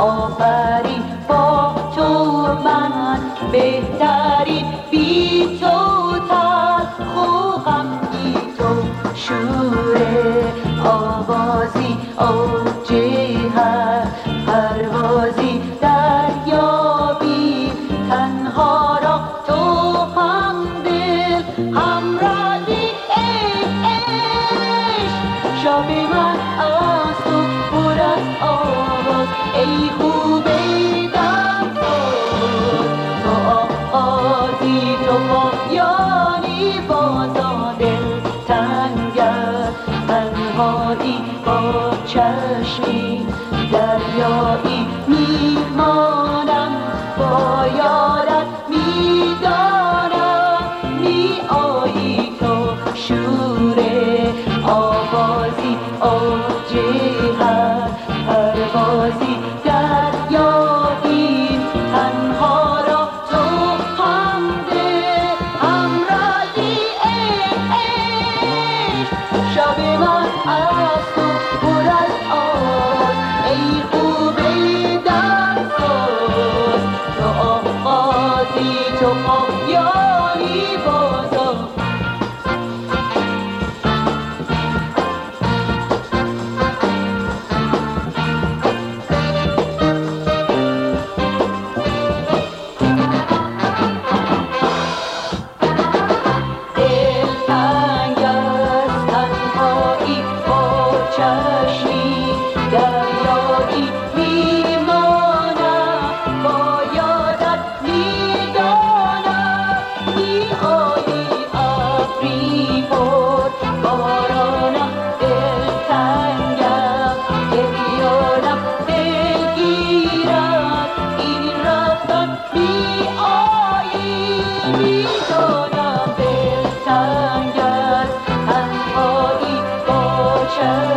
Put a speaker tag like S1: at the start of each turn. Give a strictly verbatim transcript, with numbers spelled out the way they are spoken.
S1: آفرین با تو من بهترین بی تو تلخوغم بی تو شوره آوازی اوج هر پروازی دریابی تنها را تو هم دل همرازی ای عشق شب من از تو پر از آواز ای خوبه دمساز تو آغازی تو پایانی بازا دل تنگر تنهایی با چشمی دریایی میمانم با یارت میدانم می آیی تو شوره آوازی اوج هر پروازی دریابی تنها را تو هم دل همرازی ای عشق شب من از تو پر از آواز ای خوبه دمساز تو آغازی تو پایانی بازا چشمی دریایی میمانم با یادت میدانم می آیی ابری پر بارانم دلتنگم گریانم دلگیرم این رفتن می آیی میدانم دلتنگ است تنهایی با چشم